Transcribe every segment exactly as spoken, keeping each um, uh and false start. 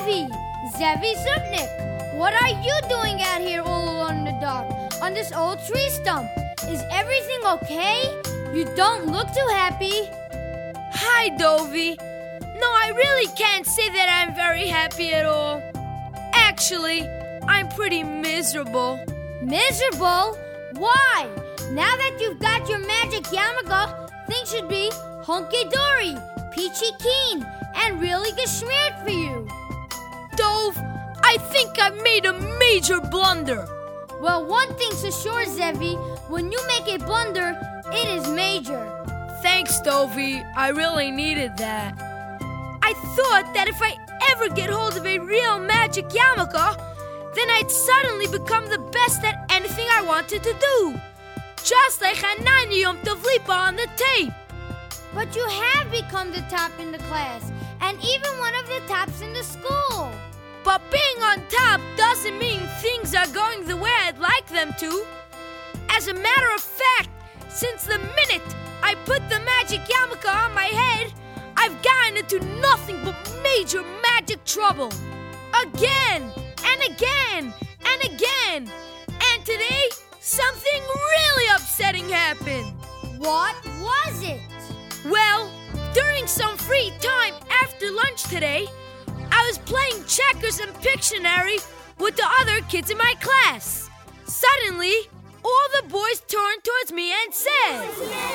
Zevi! Zevi Zupnik! What are you doing out here all alone in the dark on this old tree stump? Is everything okay? You don't look too happy. Hi, Dovey. No, I really can't say that I'm very happy at all. Actually, I'm pretty miserable. Miserable? Why? Now that you've got your magic yarmulke, things should be hunky-dory, peachy keen, and really geschmeared for you. Dove, I think I've made a major blunder. Well, one thing's for sure, Zevi. When you make a blunder, it is major. Thanks, Dovey. I really needed that. I thought that if I ever get hold of a real magic yarmulke, then I'd suddenly become the best at anything I wanted to do. Just like Hanani Yom Tov Lipa on the tape. But you have become the top in the class, and even one of the tops in the school. But being on top doesn't mean things are going the way I'd like them to. As a matter of fact, since the minute I put the magic yarmulke on my head, I've gotten into nothing but major magic trouble. Again, and again, and again. And today, something really upsetting happened. What was it? Well, during some free time after lunch today, I was playing checkers and Pictionary with the other kids in my class. Suddenly, all the boys turned towards me and said,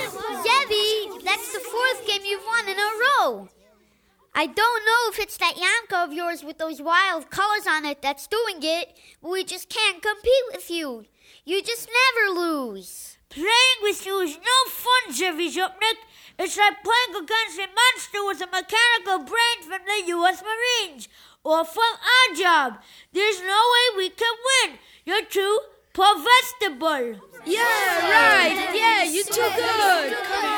Zevi, that's the fourth game you've won in a row. I don't know if it's that yarmulke of yours with those wild colors on it that's doing it, but we just can't compete with you. You just never lose. Playing with you is no fun, Zevi Zupnik. It's like playing against a monster with a mechanical brain from the U S Marines or from our job. There's no way we can win. You're too povestible. Yeah, right. Yeah, you're too good.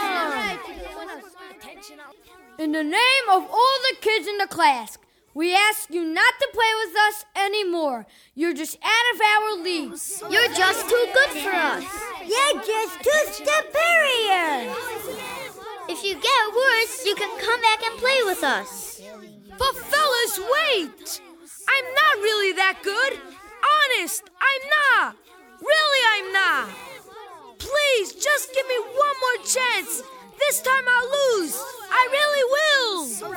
In the name of all the kids in the class, we ask you not to play with us anymore. You're just out of our league. You're just too good for us. You're just too superior. If you get worse, you can come back and play with us. But fellas, wait! I'm not really that good. Honest, I'm not. Really, I'm not. Please, just give me one more chance. This time I'll lose. I really will.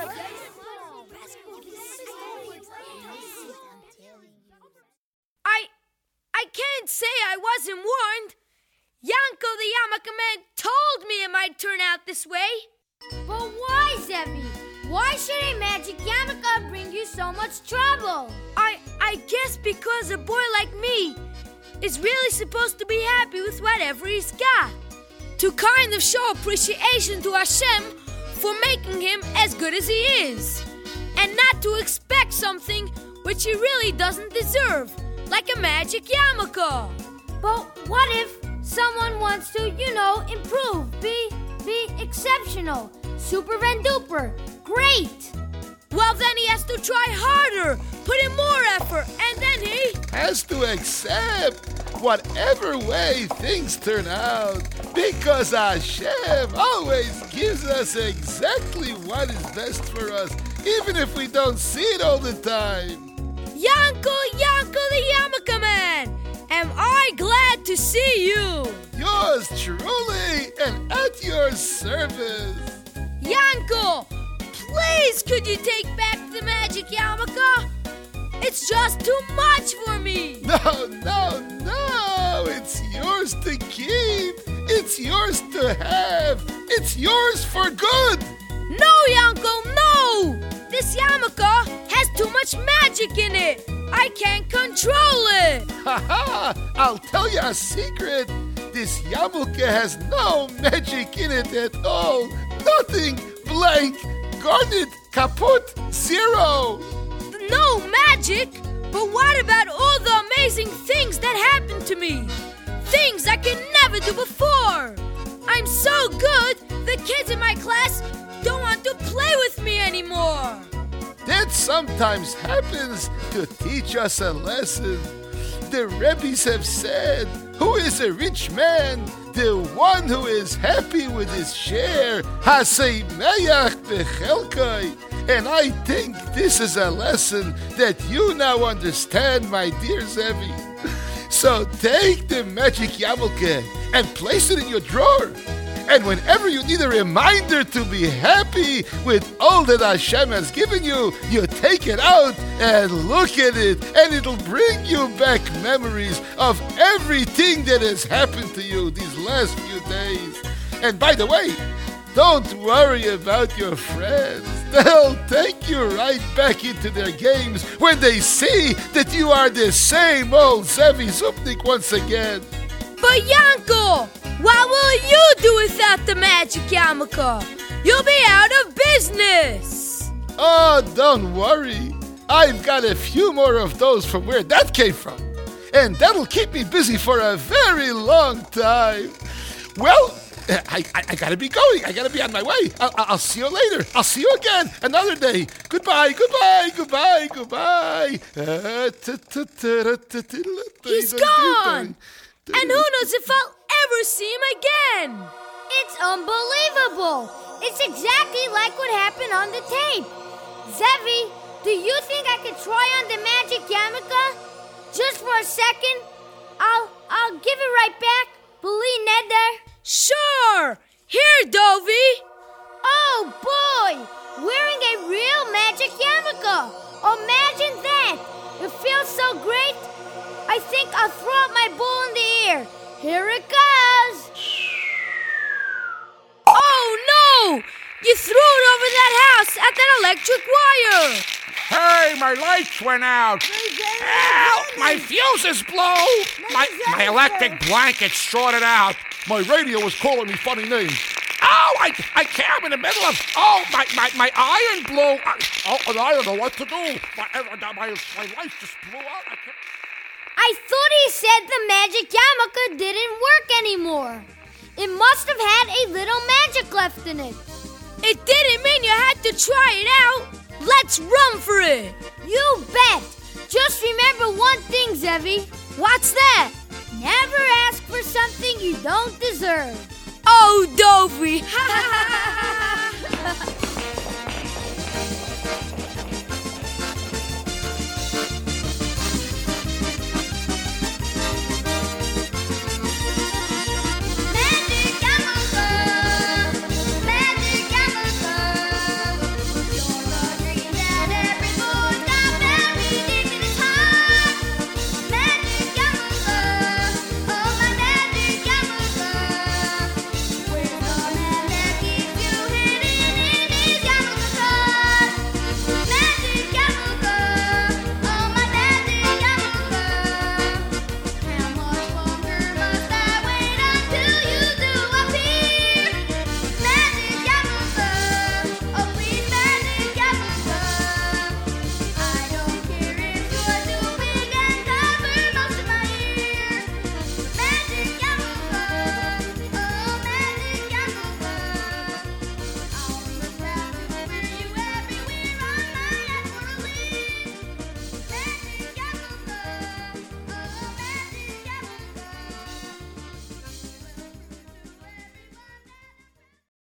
I, I can't say I wasn't warned. Yanko the yarmulke man told me it might turn out this way. But why, Zevi? Why should a magic yarmulke bring you so much trouble? I, I guess because a boy like me is really supposed to be happy with whatever he's got. To kind of show appreciation to Hashem for making him as good as he is. And not to expect something which he really doesn't deserve, like a magic yarmulke. But what if someone wants to, you know, improve, be, be exceptional, super and duper, great? Well, then he has to try harder, put in more effort, and then he has to accept whatever way things turn out, because Hashem always gives us exactly what is best for us, even if we don't see it all the time. Yanko, Yanko the yarmulke man, am I glad to see you. Yours truly, and at your service. Yanko, please could you take back the magic yarmulke? It's just too much for me. No, no, no. It's yours to keep. It's yours to have. It's yours for good. No, Yanko, no. This yarmulke has too much magic in it. I can't control it. Ha ha! I'll tell you a secret. This yarmulke has no magic in it at all. Nothing. Blank. Guarded. Kaput. Zero. No magic? But what about all the amazing things that happened to me? Things I can never do before. I'm so good, the kids in my class don't want to play with me anymore. That sometimes happens to teach us a lesson. The Rebbes have said, who is a rich man? The one who is happy with his share. Haseimeyach bechelkai. And I think this is a lesson that you now understand, my dear Zevi. So take the magic yarmulke and place it in your drawer. And whenever you need a reminder to be happy with all that Hashem has given you, you take it out and look at it, and it'll bring you back memories of everything that has happened to you these last few days. And by the way, don't worry about your friends. They'll take you right back into their games when they see that you are the same old Zevi Zupnik once again. But Yanko, what will you do without the magic yarmulke? You'll be out of business. Oh, don't worry. I've got a few more of those from where that came from. And that'll keep me busy for a very long time. Well, I, I, I gotta be going. I gotta be on my way. I'll, I'll see you later. I'll see you again another day. Goodbye, goodbye, goodbye, goodbye. He's gone. And who knows if I'll ever see him again. It's unbelievable. It's exactly like what happened on the tape. Zevi, do you think I could try on the magic yarmulke? Just for a second? I'll I'll give it right back. Believe Neder. Sure. Here, Dovey. Oh, boy. Wearing a real magic yarmulke. Imagine that. It feels so great. I think I'll throw up my bowl in the air. Here it goes. Oh, no! You threw it over that house at that electric wire. Hey, my lights went out. Help! My fuses blow. My, my electric blanket's shorted out. My radio was calling me funny names. Oh, I, I can't. I'm in the middle of... Oh, my, my, my iron blew. Oh, and I don't know what to do. My, my, my lights just blew out. I can't... I thought he said the magic yarmulke didn't work anymore. It must have had a little magic left in it. It didn't mean you had to try it out. Let's run for it. You bet. Just remember one thing, Zevi. What's that? Never ask for something you don't deserve. Oh, Dovey.